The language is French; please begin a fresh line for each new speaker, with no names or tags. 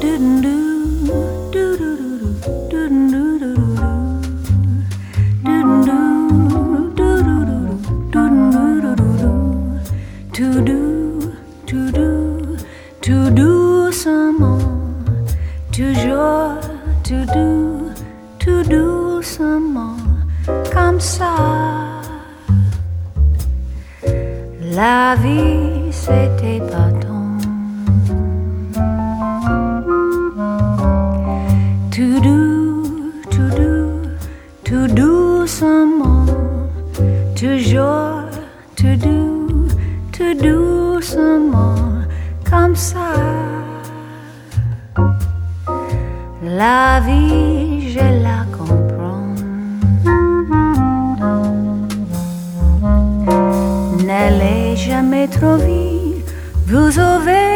Tout doucement, toujours tout doucement, comme ça. La vie c'était pardon. Tout doucement, toujours tout doucement, comme ça. La vie, je la comprends. N'allez jamais trop vite, vous aurez